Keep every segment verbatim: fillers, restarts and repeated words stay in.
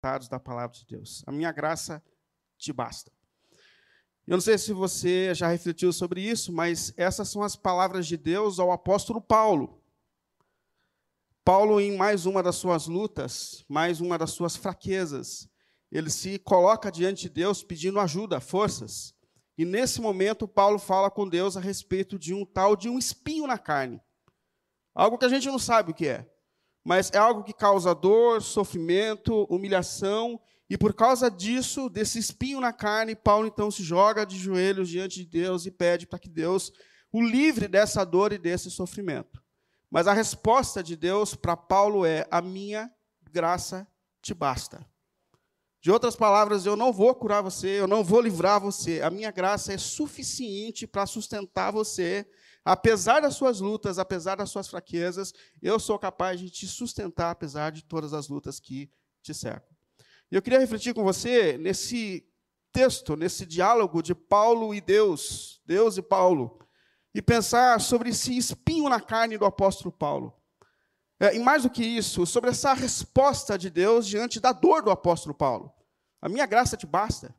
da palavra de Deus. A minha graça te basta. Eu não sei se você já refletiu sobre isso, mas essas são as palavras de Deus ao apóstolo Paulo. Paulo, em mais uma das suas lutas, mais uma das suas fraquezas, ele se coloca diante de Deus pedindo ajuda, forças. E nesse momento, Paulo fala com Deus a respeito de um tal de um espinho na carne. Algo que a gente não sabe o que é, mas é algo que causa dor, sofrimento, humilhação. E por causa disso, desse espinho na carne, Paulo então se joga de joelhos diante de Deus e pede para que Deus o livre dessa dor e desse sofrimento. Mas a resposta de Deus para Paulo é: a minha graça te basta. De outras palavras, eu não vou curar você, eu não vou livrar você. A minha graça é suficiente para sustentar você. Apesar das suas lutas, apesar das suas fraquezas, eu sou capaz de te sustentar, apesar de todas as lutas que te cercam. E eu queria refletir com você nesse texto, nesse diálogo de Paulo e Deus, Deus e Paulo, e pensar sobre esse espinho na carne do apóstolo Paulo. É, e mais do que isso, sobre essa resposta de Deus diante da dor do apóstolo Paulo. A minha graça te basta.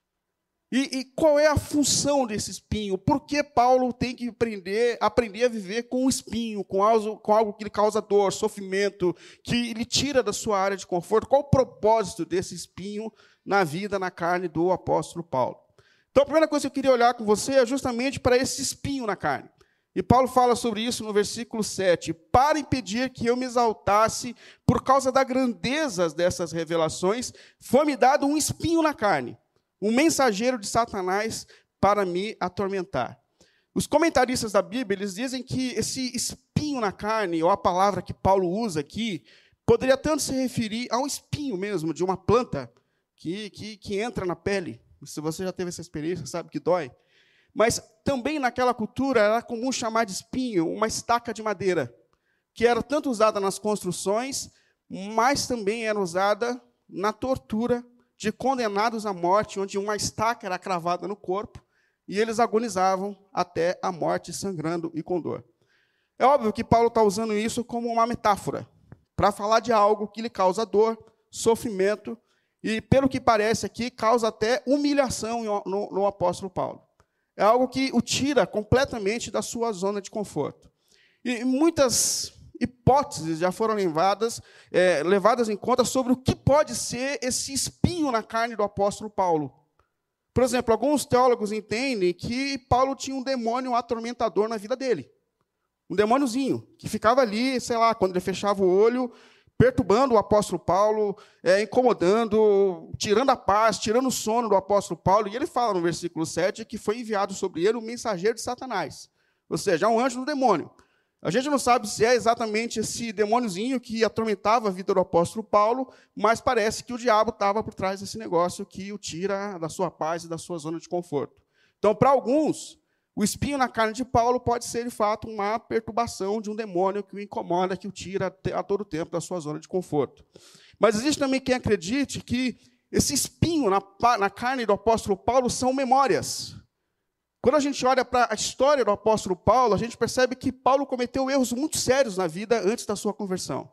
E, e qual é a função desse espinho? Por que Paulo tem que aprender, aprender a viver com um espinho, com algo, com algo que lhe causa dor, sofrimento, que lhe tira da sua área de conforto? Qual o propósito desse espinho na vida, na carne do apóstolo Paulo? Então, a primeira coisa que eu queria olhar com você é justamente para esse espinho na carne. E Paulo fala sobre isso no versículo sete. Para impedir que eu me exaltasse por causa da grandeza dessas revelações, foi-me dado um espinho na carne, um mensageiro de Satanás para me atormentar. Os comentaristas da Bíblia, eles dizem que esse espinho na carne, ou a palavra que Paulo usa aqui, poderia tanto se referir a um espinho mesmo, de uma planta que, que, que entra na pele. Se você já teve essa experiência, sabe que dói. Mas também naquela cultura era comum chamar de espinho uma estaca de madeira, que era tanto usada nas construções, mas também era usada na tortura de condenados à morte, onde uma estaca era cravada no corpo, e eles agonizavam até a morte, sangrando e com dor. É óbvio que Paulo está usando isso como uma metáfora, para falar de algo que lhe causa dor, sofrimento, e, pelo que parece aqui, causa até humilhação no, no apóstolo Paulo. É algo que o tira completamente da sua zona de conforto. E muitas hipóteses já foram levadas, é, levadas em conta sobre o que pode ser esse espinho na carne do apóstolo Paulo. Por exemplo, alguns teólogos entendem que Paulo tinha um demônio atormentador na vida dele. Um demôniozinho, que ficava ali, sei lá, quando ele fechava o olho, perturbando o apóstolo Paulo, é, incomodando, tirando a paz, tirando o sono do apóstolo Paulo. E ele fala no versículo sete que foi enviado sobre ele um mensageiro de Satanás, ou seja, um anjo do demônio. A gente não sabe se é exatamente esse demôniozinho que atormentava a vida do apóstolo Paulo, mas parece que o diabo estava por trás desse negócio que o tira da sua paz e da sua zona de conforto. Então, para alguns, o espinho na carne de Paulo pode ser, de fato, uma perturbação de um demônio que o incomoda, que o tira a todo tempo da sua zona de conforto. Mas existe também quem acredite que esse espinho na, na carne do apóstolo Paulo são memórias. Quando a gente olha para a história do apóstolo Paulo, a gente percebe que Paulo cometeu erros muito sérios na vida antes da sua conversão.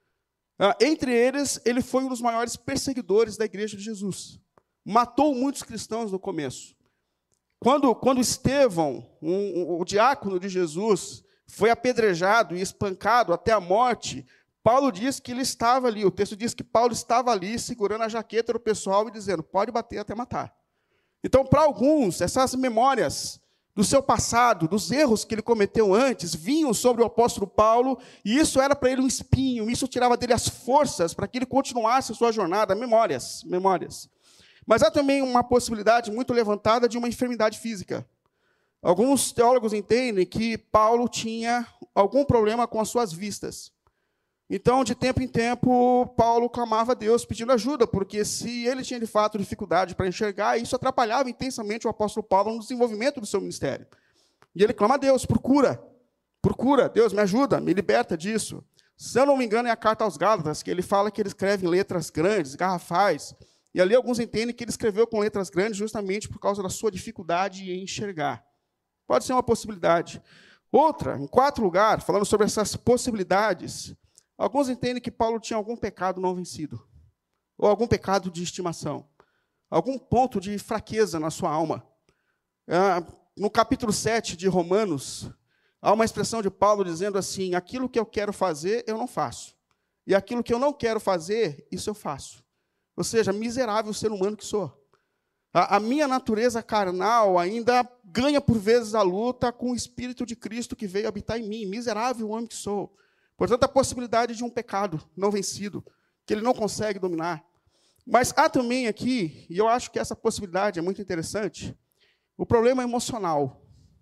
Ah, entre eles, ele foi um dos maiores perseguidores da igreja de Jesus. Matou muitos cristãos no começo. Quando, quando Estevão, um, um, o diácono de Jesus, foi apedrejado e espancado até a morte, Paulo diz que ele estava ali, o texto diz que Paulo estava ali segurando a jaqueta do pessoal e dizendo, pode bater até matar. Então, para alguns, essas memórias do seu passado, dos erros que ele cometeu antes, vinham sobre o apóstolo Paulo, e isso era para ele um espinho, isso tirava dele as forças para que ele continuasse a sua jornada, memórias, memórias. Mas há também uma possibilidade muito levantada de uma enfermidade física. Alguns teólogos entendem que Paulo tinha algum problema com as suas vistas. Então, de tempo em tempo, Paulo clamava a Deus pedindo ajuda, porque se ele tinha, de fato, dificuldade para enxergar, isso atrapalhava intensamente o apóstolo Paulo no desenvolvimento do seu ministério. E ele clama a Deus, por cura, por cura, Deus, me ajuda, me liberta disso. Se eu não me engano, é a carta aos Gálatas, que ele fala que ele escreve em letras grandes, garrafais, e ali alguns entendem que ele escreveu com letras grandes justamente por causa da sua dificuldade em enxergar. Pode ser uma possibilidade. Outra, em quarto lugar, falando sobre essas possibilidades, alguns entendem que Paulo tinha algum pecado não vencido. ou algum pecado de estimação, algum ponto de fraqueza na sua alma. No capítulo sete de Romanos, há uma expressão de Paulo dizendo assim: aquilo que eu quero fazer, eu não faço. E aquilo que eu não quero fazer, isso eu faço. Ou seja, miserável ser humano que sou. A, a minha natureza carnal ainda ganha por vezes a luta com o Espírito de Cristo que veio habitar em mim. Miserável homem que sou. Portanto, a possibilidade de um pecado não vencido, que ele não consegue dominar. Mas há também aqui, e eu acho que essa possibilidade é muito interessante, o problema emocional.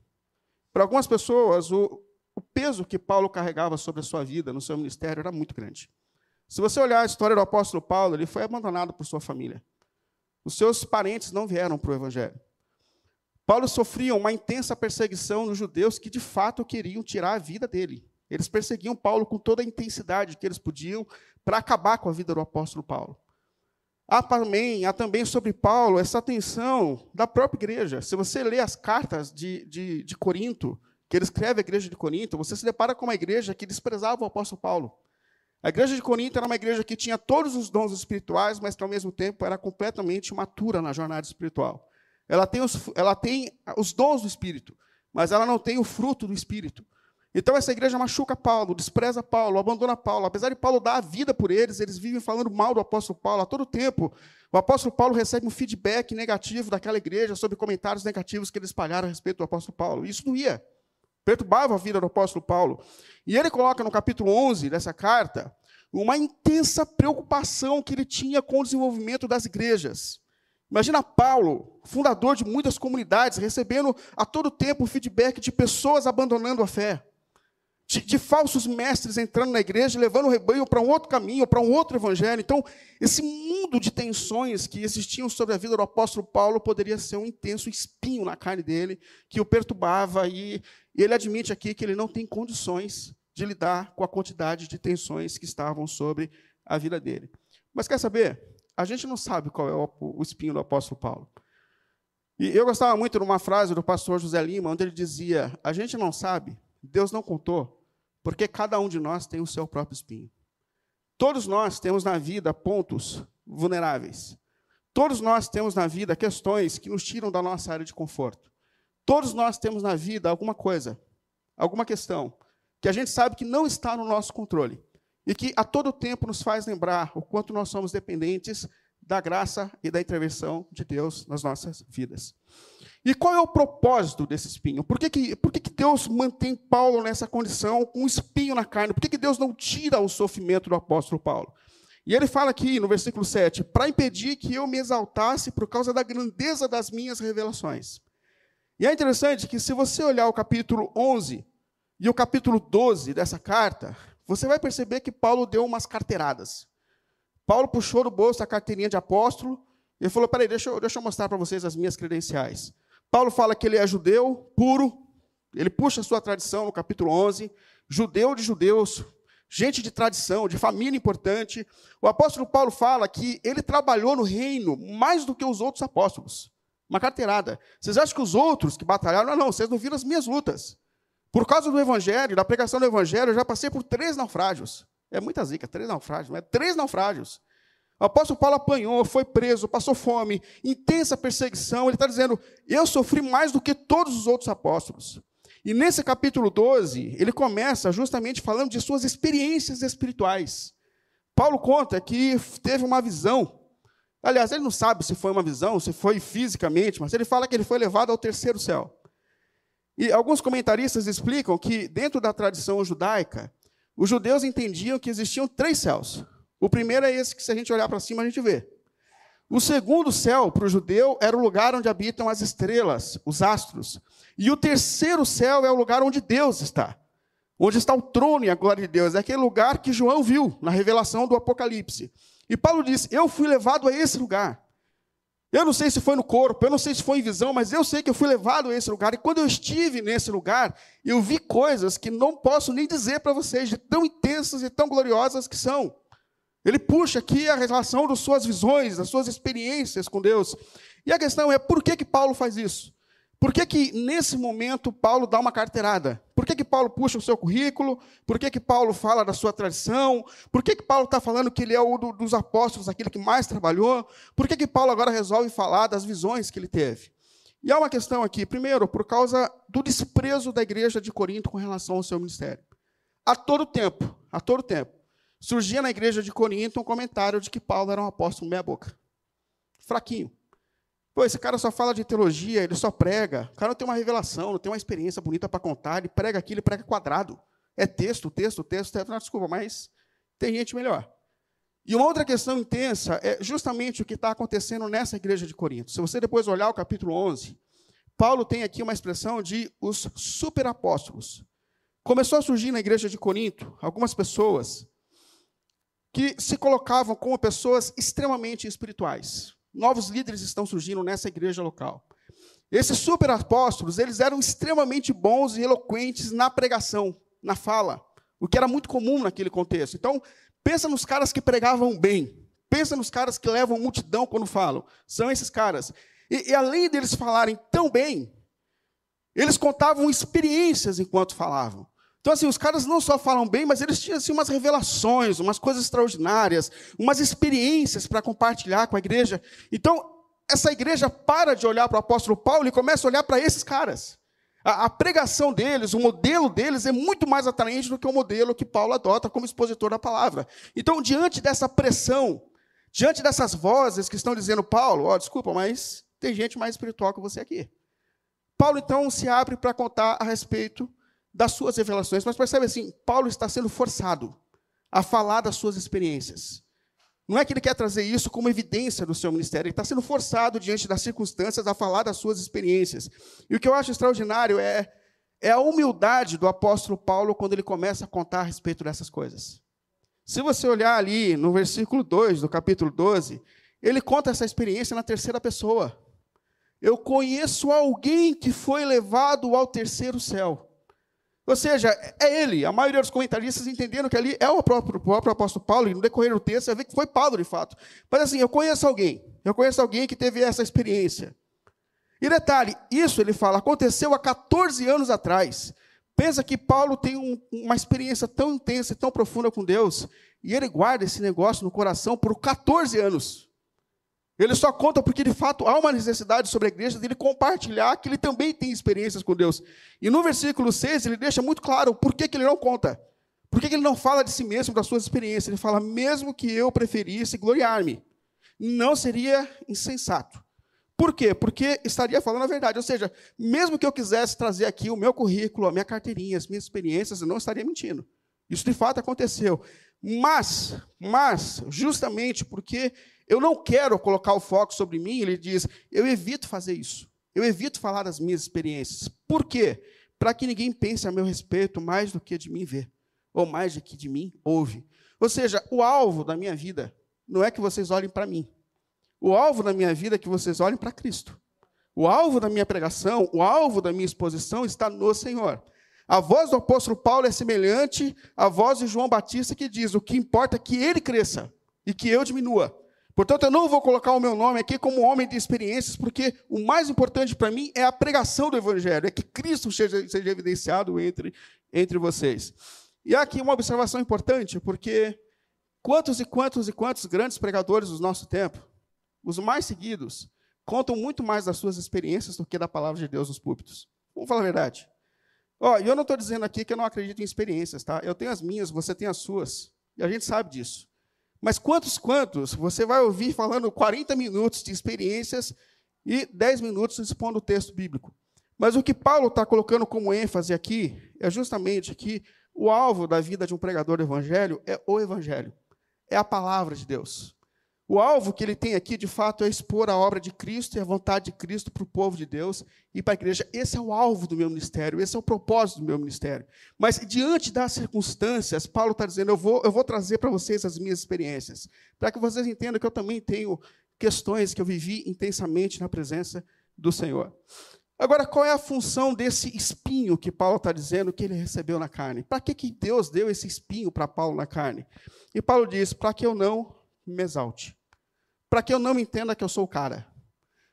Para algumas pessoas, o, o peso que Paulo carregava sobre a sua vida, no seu ministério, era muito grande. Se você olhar a história do apóstolo Paulo, ele foi abandonado por sua família. Os seus parentes não vieram para o Evangelho. Paulo sofria uma intensa perseguição nos judeus que, de fato, queriam tirar a vida dele. Eles perseguiam Paulo com toda a intensidade que eles podiam para acabar com a vida do apóstolo Paulo. Há também, há também sobre Paulo essa tensão da própria igreja. Se você lê as cartas de, de, de Corinto, que ele escreve à igreja de Corinto, você se depara com uma igreja que desprezava o apóstolo Paulo. A igreja de Corinto era uma igreja que tinha todos os dons espirituais, mas que, ao mesmo tempo, era completamente imatura na jornada espiritual. Ela tem os, ela tem os dons do Espírito, mas ela não tem o fruto do Espírito. Então, essa igreja machuca Paulo, despreza Paulo, abandona Paulo. Apesar de Paulo dar a vida por eles, eles vivem falando mal do apóstolo Paulo a todo tempo. O apóstolo Paulo recebe um feedback negativo daquela igreja sobre comentários negativos que eles espalharam a respeito do apóstolo Paulo. Isso doía, perturbava a vida do apóstolo Paulo. E ele coloca no capítulo onze dessa carta uma intensa preocupação que ele tinha com o desenvolvimento das igrejas. Imagina Paulo, fundador de muitas comunidades, recebendo a todo tempo o feedback de pessoas abandonando a fé. De, de falsos mestres entrando na igreja, levando o rebanho para um outro caminho, para um outro evangelho. Então, esse mundo de tensões que existiam sobre a vida do apóstolo Paulo poderia ser um intenso espinho na carne dele, que o perturbava, e, e ele admite aqui que ele não tem condições de lidar com a quantidade de tensões que estavam sobre a vida dele. Mas quer saber? A gente não sabe qual é o, o espinho do apóstolo Paulo. E eu gostava muito de uma frase do pastor José Lima, onde ele dizia: a gente não sabe, Deus não contou, porque cada um de nós tem o seu próprio espinho. Todos nós temos na vida pontos vulneráveis. Todos nós temos na vida questões que nos tiram da nossa área de conforto. Todos nós temos na vida alguma coisa, alguma questão, que a gente sabe que não está no nosso controle e que a todo tempo nos faz lembrar o quanto nós somos dependentes da graça e da intervenção de Deus nas nossas vidas. E qual é o propósito desse espinho? Por que, que, por que, que Deus mantém Paulo nessa condição, com um espinho na carne? Por que, que Deus não tira o sofrimento do apóstolo Paulo? E ele fala aqui, no versículo sete, para impedir que eu me exaltasse por causa da grandeza das minhas revelações. E é interessante que, se você olhar o capítulo onze e o capítulo doze dessa carta, você vai perceber que Paulo deu umas carteiradas. Paulo puxou do bolso a carteirinha de apóstolo e falou: peraí, deixa eu, deixa eu mostrar para vocês as minhas credenciais. Paulo fala que ele é judeu puro, ele puxa a sua tradição no capítulo onze, judeu de judeus, gente de tradição, de família importante. O apóstolo Paulo fala que ele trabalhou no reino mais do que os outros apóstolos. Uma carteirada. Vocês acham que os outros que batalharam? Não, não, vocês não viram as minhas lutas. Por causa do evangelho, da pregação do evangelho, eu já passei por três naufrágios. É muita zica, três naufrágios, não é? Três naufrágios. O apóstolo Paulo apanhou, foi preso, passou fome, intensa perseguição. Ele está dizendo: eu sofri mais do que todos os outros apóstolos. E nesse capítulo doze, ele começa justamente falando de suas experiências espirituais. Paulo conta que teve uma visão. Aliás, ele não sabe se foi uma visão, se foi fisicamente, mas ele fala que ele foi levado ao terceiro céu. E alguns comentaristas explicam que, dentro da tradição judaica, os judeus entendiam que existiam três céus. O primeiro é esse que, se a gente olhar para cima, a gente vê. O segundo céu, para o judeu, era o lugar onde habitam as estrelas, os astros. E o terceiro céu é o lugar onde Deus está. Onde está o trono e a glória de Deus. É aquele lugar que João viu na revelação do Apocalipse. E Paulo diz: eu fui levado a esse lugar. Eu não sei se foi no corpo, eu não sei se foi em visão, mas eu sei que eu fui levado a esse lugar. E quando eu estive nesse lugar, eu vi coisas que não posso nem dizer para vocês, de tão intensas e tão gloriosas que são. Ele puxa aqui a relação das suas visões, das suas experiências com Deus. E a questão é, por que que Paulo faz isso? Por que que, nesse momento, Paulo dá uma carteirada? Por que que Paulo puxa o seu currículo? Por que que Paulo fala da sua tradição? Por que que Paulo está falando que ele é o do, dos apóstolos, aquele que mais trabalhou? Por que que Paulo agora resolve falar das visões que ele teve? E há uma questão aqui. Primeiro, por causa do desprezo da igreja de Corinto com relação ao seu ministério. A todo tempo, a todo tempo, surgia na igreja de Corinto um comentário de que Paulo era um apóstolo meia-boca. Fraquinho. Pô, esse cara só fala de teologia, ele só prega. O cara não tem uma revelação, não tem uma experiência bonita para contar. Ele prega aquilo, ele prega quadrado. É texto, texto, texto, texto. Não, desculpa, mas tem gente melhor. E uma outra questão intensa é justamente o que está acontecendo nessa igreja de Corinto. Se você depois olhar o capítulo onze, Paulo tem aqui uma expressão de os superapóstolos. Começou a surgir na igreja de Corinto algumas pessoas que se colocavam como pessoas extremamente espirituais. Novos líderes estão surgindo nessa igreja local. Esses superapóstolos, eles eram extremamente bons e eloquentes na pregação, na fala, o que era muito comum naquele contexto. Então, pensa nos caras que pregavam bem, pensa nos caras que levam multidão quando falam. São esses caras. E, e além deles falarem tão bem, eles contavam experiências enquanto falavam. Então, assim, os caras não só falam bem, mas eles tinham assim, umas revelações, umas coisas extraordinárias, umas experiências para compartilhar com a igreja. Então, essa igreja para de olhar para o apóstolo Paulo e começa a olhar para esses caras. A, a pregação deles, o modelo deles é muito mais atraente do que o modelo que Paulo adota como expositor da palavra. Então, diante dessa pressão, diante dessas vozes que estão dizendo, Paulo, ó, desculpa, mas tem gente mais espiritual que você aqui. Paulo, então, se abre para contar a respeito das suas revelações, mas percebe assim, Paulo está sendo forçado a falar das suas experiências. Não é que ele quer trazer isso como evidência do seu ministério, ele está sendo forçado, diante das circunstâncias, a falar das suas experiências. E o que eu acho extraordinário é, é a humildade do apóstolo Paulo quando ele começa a contar a respeito dessas coisas. Se você olhar ali no versículo dois do capítulo doze, ele conta essa experiência na terceira pessoa. Eu conheço alguém que foi levado ao terceiro céu. Ou seja, é ele. A maioria dos comentaristas entenderam que ali é o próprio, o próprio apóstolo Paulo, e no decorrer do texto você vê que foi Paulo, de fato. Mas assim, eu conheço alguém, eu conheço alguém que teve essa experiência. E detalhe, isso ele fala, aconteceu há quatorze anos atrás. Pensa que Paulo tem um, uma experiência tão intensa e tão profunda com Deus, e ele guarda esse negócio no coração por quatorze anos. Ele só conta porque, de fato, há uma necessidade sobre a igreja dele compartilhar que ele também tem experiências com Deus. E no versículo seis, ele deixa muito claro por que, que ele não conta. Por que, que ele não fala de si mesmo, das suas experiências. Ele fala, mesmo que eu preferisse gloriar-me, não seria insensato. Por quê? Porque estaria falando a verdade. Ou seja, mesmo que eu quisesse trazer aqui o meu currículo, a minha carteirinha, as minhas experiências, eu não estaria mentindo. Isso, de fato, aconteceu. Mas, mas, justamente porque eu não quero colocar o foco sobre mim, ele diz, eu evito fazer isso. Eu evito falar das minhas experiências. Por quê? Para que ninguém pense a meu respeito mais do que de mim vê, ou mais do que de mim ouve. Ou seja, o alvo da minha vida não é que vocês olhem para mim. O alvo da minha vida é que vocês olhem para Cristo. O alvo da minha pregação, o alvo da minha exposição está no Senhor. A voz do apóstolo Paulo é semelhante à voz de João Batista, que diz, o que importa é que ele cresça e que eu diminua. Portanto, eu não vou colocar o meu nome aqui como homem de experiências, porque o mais importante para mim é a pregação do Evangelho, é que Cristo seja, seja evidenciado entre, entre vocês. E há aqui uma observação importante, porque quantos e quantos e quantos grandes pregadores do nosso tempo, os mais seguidos, contam muito mais das suas experiências do que da palavra de Deus nos púlpitos. Vamos falar a verdade. Ó, eu não estou dizendo aqui que eu não acredito em experiências, tá? Eu tenho as minhas, você tem as suas, e a gente sabe disso. Mas quantos, quantos, você vai ouvir falando quarenta minutos de experiências e dez minutos expondo o texto bíblico. Mas o que Paulo está colocando como ênfase aqui é justamente que o alvo da vida de um pregador do evangelho é o evangelho, é a palavra de Deus. O alvo que ele tem aqui, de fato, é expor a obra de Cristo e a vontade de Cristo para o povo de Deus e para a igreja. Esse é o alvo do meu ministério, esse é o propósito do meu ministério. Mas, diante das circunstâncias, Paulo está dizendo, eu vou, eu vou trazer para vocês as minhas experiências, para que vocês entendam que eu também tenho questões que eu vivi intensamente na presença do Senhor. Agora, qual é a função desse espinho que Paulo está dizendo que ele recebeu na carne? Para que, que Deus deu esse espinho para Paulo na carne? E Paulo diz, para que eu não me exalte. Para que eu não me entenda que eu sou o cara.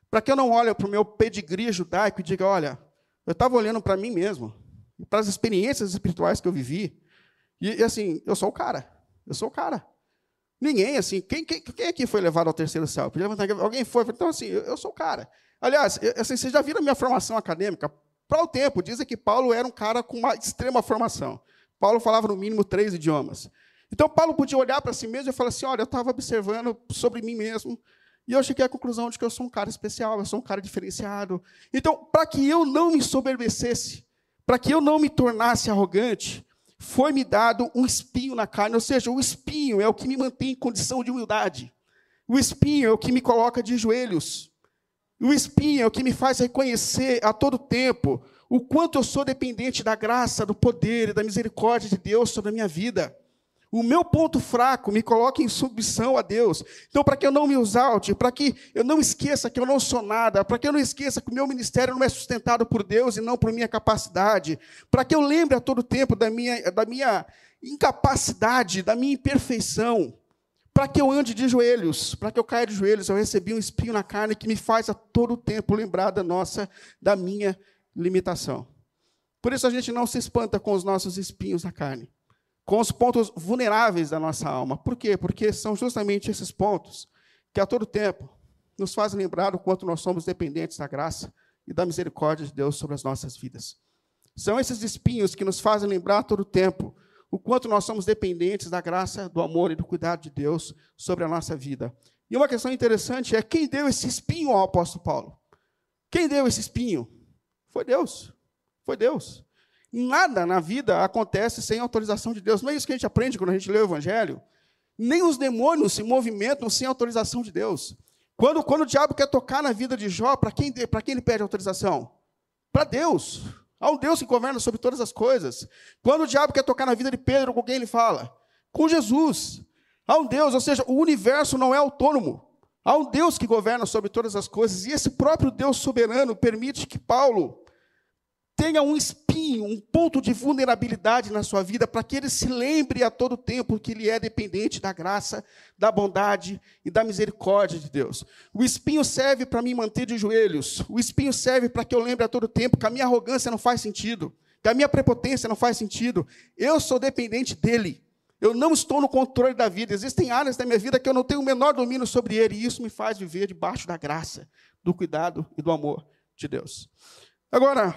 para que eu não olhe para o meu pedigree judaico e diga, olha, eu estava olhando para mim mesmo, para as experiências espirituais que eu vivi, e, e assim, eu sou o cara, eu sou o cara. Ninguém, assim, quem, quem, quem aqui foi levado ao terceiro céu? Podia levantar, alguém foi, então assim, eu, eu sou o cara. Aliás, eu, assim, vocês já viram a minha formação acadêmica? Para o tempo, dizem que Paulo era um cara com uma extrema formação. Paulo falava no mínimo três idiomas. Então, Paulo podia olhar para si mesmo e falar assim, olha, eu estava observando sobre mim mesmo, e eu cheguei à conclusão de que eu sou um cara especial, eu sou um cara diferenciado. Então, para que eu não me soberbecesse, para que eu não me tornasse arrogante, foi-me dado um espinho na carne, ou seja, o espinho é o que me mantém em condição de humildade. O espinho é o que me coloca de joelhos. O espinho é o que me faz reconhecer a todo tempo o quanto eu sou dependente da graça, do poder e da misericórdia de Deus sobre a minha vida. O meu ponto fraco me coloca em submissão a Deus. Então, para que eu não me exalte, para que eu não esqueça que eu não sou nada, para que eu não esqueça que o meu ministério não é sustentado por Deus e não por minha capacidade, para que eu lembre a todo tempo da minha, da minha incapacidade, da minha imperfeição, para que eu ande de joelhos, para que eu caia de joelhos, eu recebi um espinho na carne que me faz a todo tempo lembrar da nossa, da minha limitação. Por isso a gente não se espanta com os nossos espinhos na carne, com os pontos vulneráveis da nossa alma. Por quê? Porque são justamente esses pontos que, a todo tempo, nos fazem lembrar o quanto nós somos dependentes da graça e da misericórdia de Deus sobre as nossas vidas. São esses espinhos que nos fazem lembrar a todo tempo o quanto nós somos dependentes da graça, do amor e do cuidado de Deus sobre a nossa vida. E uma questão interessante é quem deu esse espinho ao apóstolo Paulo? Quem deu esse espinho? Foi Deus. Foi Deus. Nada na vida acontece sem autorização de Deus. Não é isso que a gente aprende quando a gente lê o Evangelho? Nem os demônios se movimentam sem autorização de Deus. Quando, quando o diabo quer tocar na vida de Jó, para quem, para quem ele pede autorização? Para Deus. Há um Deus que governa sobre todas as coisas. Quando o diabo quer tocar na vida de Pedro, com quem ele fala? Com Jesus. Há um Deus, ou seja, o universo não é autônomo. Há um Deus que governa sobre todas as coisas. E esse próprio Deus soberano permite que Paulo tenha um espinho, um ponto de vulnerabilidade na sua vida, para que ele se lembre a todo tempo que ele é dependente da graça, da bondade e da misericórdia de Deus. O espinho serve para me manter de joelhos. O espinho serve para que eu lembre a todo tempo que a minha arrogância não faz sentido, que a minha prepotência não faz sentido. Eu sou dependente dele. Eu não estou no controle da vida. Existem áreas da minha vida que eu não tenho o menor domínio sobre ele, e isso me faz viver debaixo da graça, do cuidado e do amor de Deus. Agora,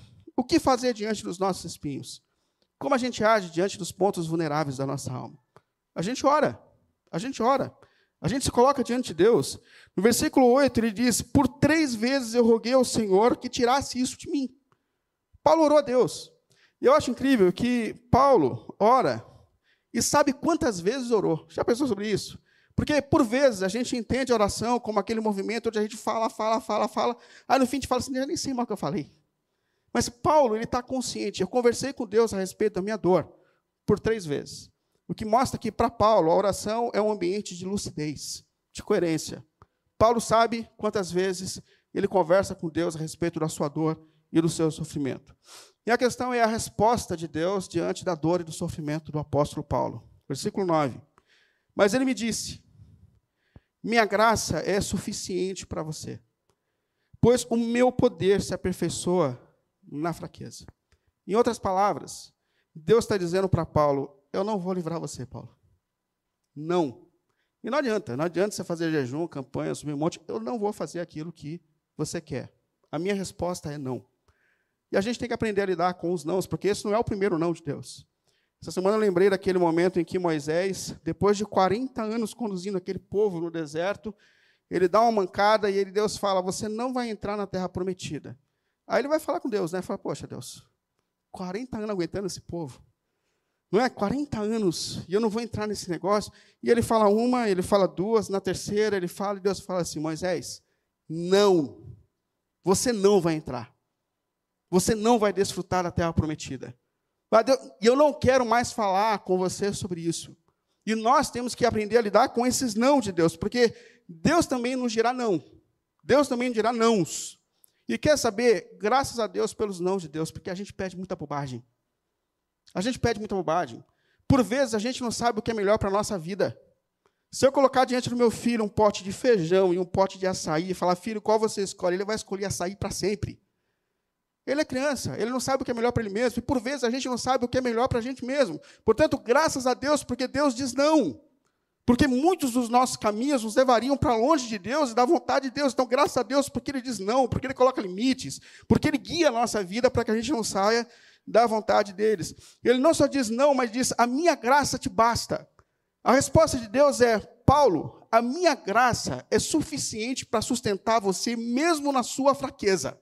o que fazer diante dos nossos espinhos? Como a gente age diante dos pontos vulneráveis da nossa alma? A gente ora, a gente ora, a gente se coloca diante de Deus. No versículo oito, ele diz, por três vezes eu roguei ao Senhor que tirasse isso de mim. Paulo orou a Deus. E eu acho incrível que Paulo ora e sabe quantas vezes orou. Já pensou sobre isso? Porque, por vezes, a gente entende a oração como aquele movimento onde a gente fala, fala, fala, fala, aí no fim a gente fala assim, eu nem sei mais o que eu falei. Mas Paulo, ele está consciente. Eu conversei com Deus a respeito da minha dor por três vezes. O que mostra que, para Paulo, a oração é um ambiente de lucidez, de coerência. Paulo sabe quantas vezes ele conversa com Deus a respeito da sua dor e do seu sofrimento. E a questão é a resposta de Deus diante da dor e do sofrimento do apóstolo Paulo. Versículo nove. Mas ele me disse, minha graça é suficiente para você, pois o meu poder se aperfeiçoa na fraqueza. Em outras palavras, Deus está dizendo para Paulo, eu não vou livrar você, Paulo. Não. E não adianta, não adianta você fazer jejum, campanha, subir um monte, eu não vou fazer aquilo que você quer. A minha resposta é não. E a gente tem que aprender a lidar com os nãos, porque esse não é o primeiro não de Deus. Essa semana eu lembrei daquele momento em que Moisés, depois de quarenta anos conduzindo aquele povo no deserto, ele dá uma mancada e ele, Deus fala, você não vai entrar na terra prometida. Aí ele vai falar com Deus, né? Fala, poxa, Deus, quarenta anos aguentando esse povo. Não é? quarenta anos, e eu não vou entrar nesse negócio. E ele fala uma, ele fala duas, na terceira ele fala, e Deus fala assim, Moisés, não, você não vai entrar. Você não vai desfrutar da terra prometida. E eu não quero mais falar com você sobre isso. E nós temos que aprender a lidar com esses não de Deus, porque Deus também nos dirá não. Deus também nos dirá nãos. E quer saber, graças a Deus pelos não de Deus, porque a gente pede muita bobagem. A gente pede muita bobagem. Por vezes, a gente não sabe o que é melhor para a nossa vida. Se eu colocar diante do meu filho um pote de feijão e um pote de açaí e falar, filho, qual você escolhe? Ele vai escolher açaí para sempre. Ele é criança, ele não sabe o que é melhor para ele mesmo. E, por vezes, a gente não sabe o que é melhor para a gente mesmo. Portanto, graças a Deus, porque Deus diz não. Porque muitos dos nossos caminhos nos levariam para longe de Deus e da vontade de Deus. Então, graças a Deus, porque Ele diz não, porque Ele coloca limites, porque Ele guia a nossa vida para que a gente não saia da vontade deles. Ele não só diz não, mas diz, a minha graça te basta. A resposta de Deus é, Paulo, a minha graça é suficiente para sustentar você mesmo na sua fraqueza.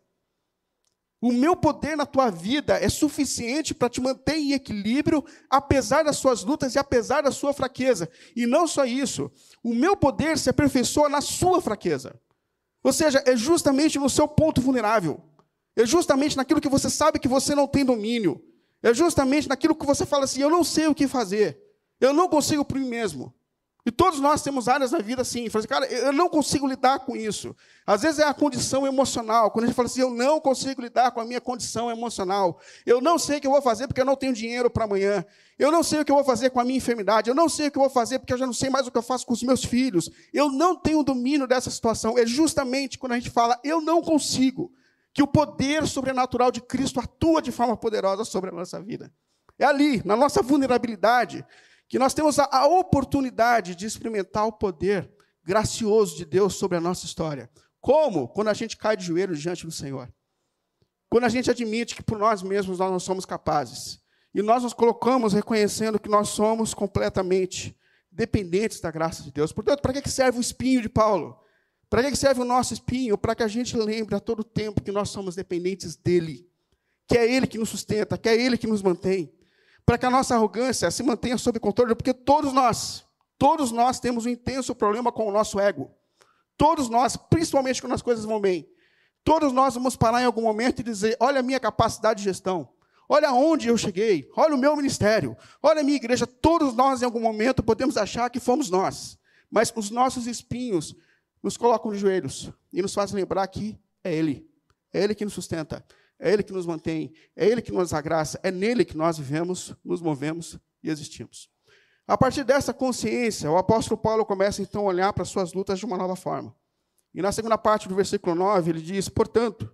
O meu poder na tua vida é suficiente para te manter em equilíbrio, apesar das suas lutas e apesar da sua fraqueza. E não só isso, o meu poder se aperfeiçoa na sua fraqueza. Ou seja, é justamente no seu ponto vulnerável. É justamente naquilo que você sabe que você não tem domínio. É justamente naquilo que você fala assim, eu não sei o que fazer. Eu não consigo por mim mesmo. E todos nós temos áreas na vida assim. Fala assim, cara, eu não consigo lidar com isso. Às vezes é a condição emocional. Quando a gente fala assim, eu não consigo lidar com a minha condição emocional. Eu não sei o que eu vou fazer porque eu não tenho dinheiro para amanhã. Eu não sei o que eu vou fazer com a minha enfermidade. Eu não sei o que eu vou fazer porque eu já não sei mais o que eu faço com os meus filhos. Eu não tenho domínio dessa situação. É justamente quando a gente fala, eu não consigo, que o poder sobrenatural de Cristo atua de forma poderosa sobre a nossa vida. É ali, na nossa vulnerabilidade, que nós temos a, a oportunidade de experimentar o poder gracioso de Deus sobre a nossa história. Como? Quando a gente cai de joelhos diante do Senhor. Quando a gente admite que por nós mesmos nós não somos capazes. E nós nos colocamos reconhecendo que nós somos completamente dependentes da graça de Deus. Portanto, para que serve o espinho de Paulo? Para que serve o nosso espinho? Para que a gente lembre a todo tempo que nós somos dependentes dele. Que é ele que nos sustenta, que é ele que nos mantém. Para que a nossa arrogância se mantenha sob controle, porque todos nós, todos nós temos um intenso problema com o nosso ego. Todos nós, principalmente quando as coisas vão bem, todos nós vamos parar em algum momento e dizer, olha a minha capacidade de gestão, olha onde eu cheguei, olha o meu ministério, olha a minha igreja. Todos nós, em algum momento, podemos achar que fomos nós, mas os nossos espinhos nos colocam de joelhos e nos fazem lembrar que é Ele, é Ele que nos sustenta. É Ele que nos mantém, é Ele que nos dá graça, é nele que nós vivemos, nos movemos e existimos. A partir dessa consciência, o apóstolo Paulo começa então a olhar para as suas lutas de uma nova forma. E na segunda parte do versículo nove, ele diz, portanto,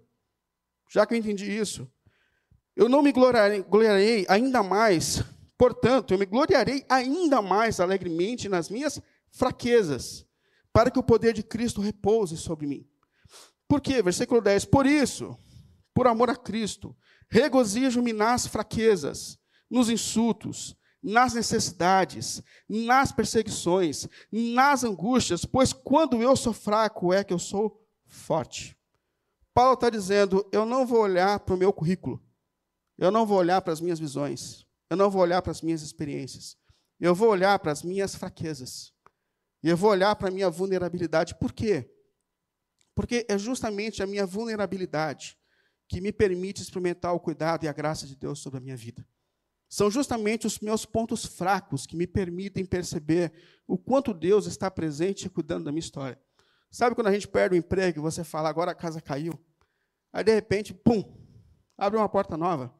já que eu entendi isso, eu não me gloriarei, gloriarei ainda mais, portanto, eu me gloriarei ainda mais alegremente nas minhas fraquezas, para que o poder de Cristo repouse sobre mim. Por quê? Versículo dez, por isso, por amor a Cristo, regozijo-me nas fraquezas, nos insultos, nas necessidades, nas perseguições, nas angústias, pois quando eu sou fraco é que eu sou forte. Paulo está dizendo, eu não vou olhar para o meu currículo, eu não vou olhar para as minhas visões, eu não vou olhar para as minhas experiências, eu vou olhar para as minhas fraquezas, e eu vou olhar para a minha vulnerabilidade. Por quê? Porque é justamente a minha vulnerabilidade que me permite experimentar o cuidado e a graça de Deus sobre a minha vida. São justamente os meus pontos fracos que me permitem perceber o quanto Deus está presente e cuidando da minha história. Sabe quando a gente perde o emprego e você fala, agora a casa caiu? Aí, de repente, pum, abre uma porta nova.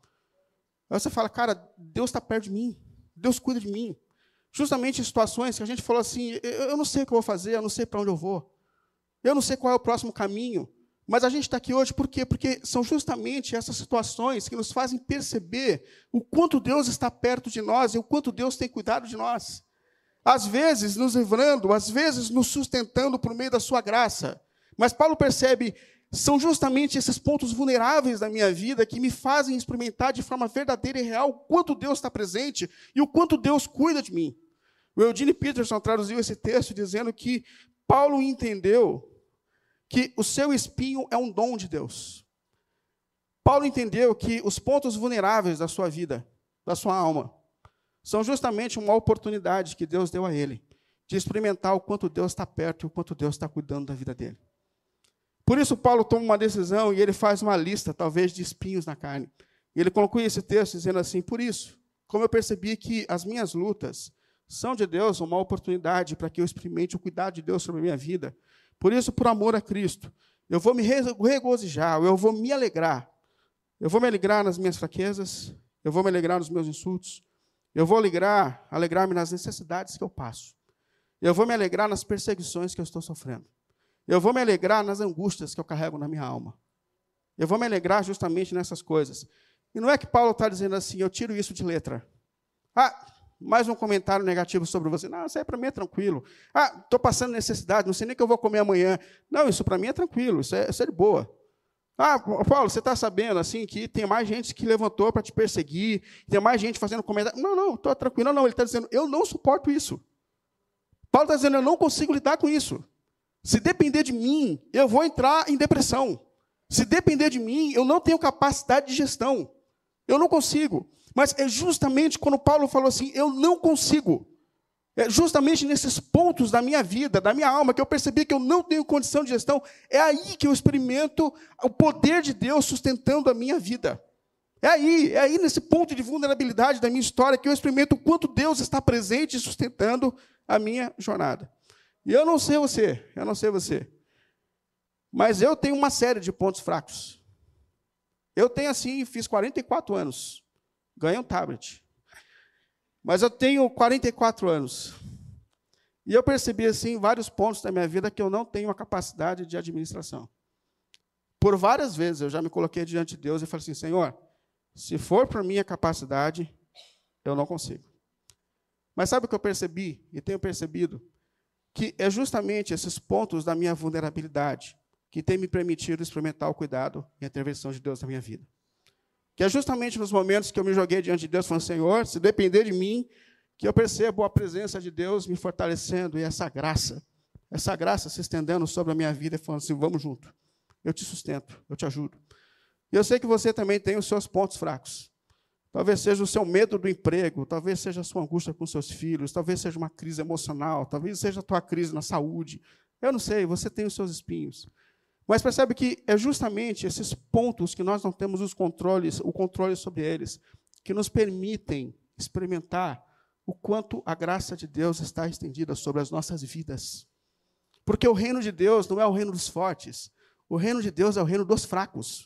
Aí você fala, cara, Deus está perto de mim. Deus cuida de mim. Justamente em situações que a gente falou assim, eu não sei o que eu vou fazer, eu não sei para onde eu vou. Eu não sei qual é o próximo caminho. Mas a gente está aqui hoje por quê? Porque são justamente essas situações que nos fazem perceber o quanto Deus está perto de nós e o quanto Deus tem cuidado de nós. Às vezes nos livrando, às vezes nos sustentando por meio da sua graça. Mas Paulo percebe, são justamente esses pontos vulneráveis da minha vida que me fazem experimentar de forma verdadeira e real o quanto Deus está presente e o quanto Deus cuida de mim. O Eugene Peterson traduziu esse texto dizendo que Paulo entendeu que o seu espinho é um dom de Deus. Paulo entendeu que os pontos vulneráveis da sua vida, da sua alma, são justamente uma oportunidade que Deus deu a ele, de experimentar o quanto Deus está perto e o quanto Deus está cuidando da vida dele. Por isso, Paulo toma uma decisão e ele faz uma lista, talvez, de espinhos na carne. E ele conclui esse texto dizendo assim, por isso, como eu percebi que as minhas lutas são de Deus, uma oportunidade para que eu experimente o cuidado de Deus sobre a minha vida, por isso, por amor a Cristo, eu vou me regozijar, eu vou me alegrar. Eu vou me alegrar nas minhas fraquezas, eu vou me alegrar nos meus insultos, eu vou alegrar, alegrar-me nas necessidades que eu passo. Eu vou me alegrar nas perseguições que eu estou sofrendo. Eu vou me alegrar nas angústias que eu carrego na minha alma. Eu vou me alegrar justamente nessas coisas. E não é que Paulo está dizendo assim, eu tiro isso de letra. Ah, mais um comentário negativo sobre você. Não, isso aí para mim é tranquilo. Ah, estou passando necessidade, não sei nem o que eu vou comer amanhã. Não, isso para mim é tranquilo, isso é, isso é de boa. Ah, Paulo, você está sabendo assim que tem mais gente que levantou para te perseguir, tem mais gente fazendo comentário. Não, não, estou tranquilo. Não, não, ele está dizendo, eu não suporto isso. Paulo está dizendo, eu não consigo lidar com isso. Se depender de mim, eu vou entrar em depressão. Se depender de mim, eu não tenho capacidade de gestão. Eu não consigo. Mas é justamente quando Paulo falou assim, eu não consigo. É justamente nesses pontos da minha vida, da minha alma, que eu percebi que eu não tenho condição de gestão, é aí que eu experimento o poder de Deus sustentando a minha vida. É aí, é aí nesse ponto de vulnerabilidade da minha história que eu experimento o quanto Deus está presente e sustentando a minha jornada. E eu não sei você, eu não sei você, mas eu tenho uma série de pontos fracos. Eu tenho assim, fiz quarenta e quatro anos, ganhei um tablet. Mas eu tenho quarenta e quatro anos. E eu percebi assim, vários pontos da minha vida que eu não tenho a capacidade de administração. Por várias vezes eu já me coloquei diante de Deus e falei assim, Senhor, se for para minha capacidade, eu não consigo. Mas sabe o que eu percebi e tenho percebido? Que é justamente esses pontos da minha vulnerabilidade que tem me permitido experimentar o cuidado e a intervenção de Deus na minha vida. Que é justamente nos momentos que eu me joguei diante de Deus, falando, Senhor, se depender de mim, que eu percebo a presença de Deus me fortalecendo e essa graça, essa graça se estendendo sobre a minha vida e falando assim, vamos junto, eu te sustento, eu te ajudo. E eu sei que você também tem os seus pontos fracos. Talvez seja o seu medo do emprego, talvez seja a sua angústia com seus filhos, talvez seja uma crise emocional, talvez seja a tua crise na saúde. Eu não sei, você tem os seus espinhos. Mas percebe que é justamente esses pontos que nós não temos os controles, o controle sobre eles, que nos permitem experimentar o quanto a graça de Deus está estendida sobre as nossas vidas. Porque o reino de Deus não é o reino dos fortes, o reino de Deus é o reino dos fracos.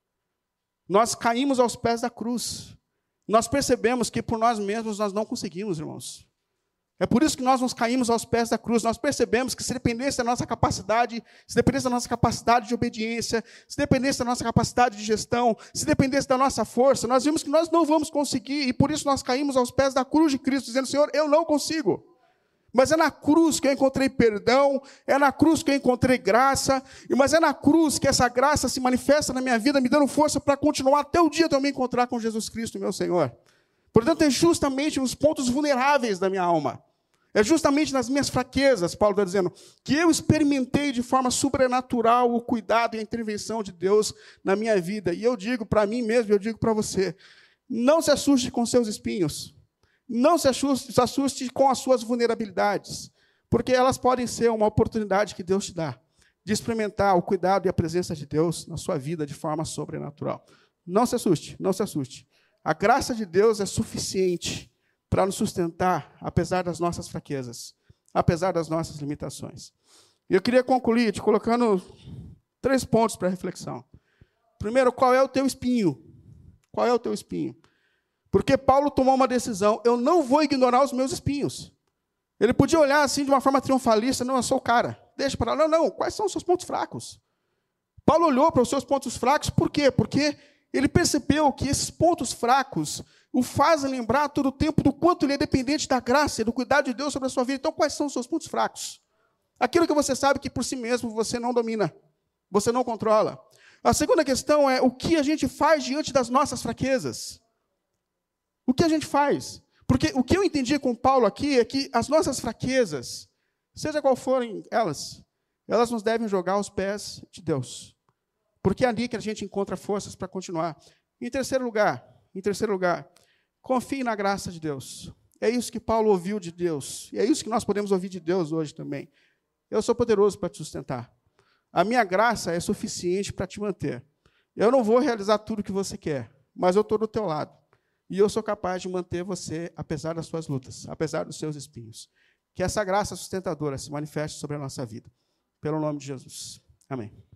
Nós caímos aos pés da cruz. Nós percebemos que por nós mesmos nós não conseguimos, irmãos. É por isso que nós nos caímos aos pés da cruz. Nós percebemos que se dependesse da nossa capacidade, se dependesse da nossa capacidade de obediência, se dependesse da nossa capacidade de gestão, se dependesse da nossa força, nós vimos que nós não vamos conseguir, e por isso nós caímos aos pés da cruz de Cristo, dizendo, Senhor, eu não consigo. Mas é na cruz que eu encontrei perdão, é na cruz que eu encontrei graça, mas é na cruz que essa graça se manifesta na minha vida, me dando força para continuar até o dia de eu me encontrar com Jesus Cristo, meu Senhor. Portanto, é justamente nos pontos vulneráveis da minha alma, é justamente nas minhas fraquezas, Paulo está dizendo, que eu experimentei de forma sobrenatural o cuidado e a intervenção de Deus na minha vida. E eu digo para mim mesmo, eu digo para você, não se assuste com seus espinhos. Não se assuste, se assuste com as suas vulnerabilidades, porque elas podem ser uma oportunidade que Deus te dá, de experimentar o cuidado e a presença de Deus na sua vida de forma sobrenatural. Não se assuste, não se assuste. A graça de Deus é suficiente para nos sustentar, apesar das nossas fraquezas, apesar das nossas limitações. E eu queria concluir te colocando três pontos para reflexão. Primeiro, qual é o teu espinho? Qual é o teu espinho? Porque Paulo tomou uma decisão, eu não vou ignorar os meus espinhos. Ele podia olhar assim de uma forma triunfalista, não, eu sou o cara, deixa para lá. Não, não, quais são os seus pontos fracos? Paulo olhou para os seus pontos fracos, por quê? Porque ele percebeu que esses pontos fracos o fazem lembrar todo o tempo do quanto ele é dependente da graça e do cuidado de Deus sobre a sua vida. Então, quais são os seus pontos fracos? Aquilo que você sabe que por si mesmo você não domina, você não controla. A segunda questão é o que a gente faz diante das nossas fraquezas. O que a gente faz? Porque o que eu entendi com Paulo aqui é que as nossas fraquezas, seja qual forem elas, elas nos devem jogar aos pés de Deus. Porque é ali que a gente encontra forças para continuar. Em terceiro lugar, em terceiro lugar, confie na graça de Deus. É isso que Paulo ouviu de Deus. E é isso que nós podemos ouvir de Deus hoje também. Eu sou poderoso para te sustentar. A minha graça é suficiente para te manter. Eu não vou realizar tudo o que você quer, mas eu estou do teu lado. E eu sou capaz de manter você, apesar das suas lutas, apesar dos seus espinhos. Que essa graça sustentadora se manifeste sobre a nossa vida. Pelo nome de Jesus. Amém.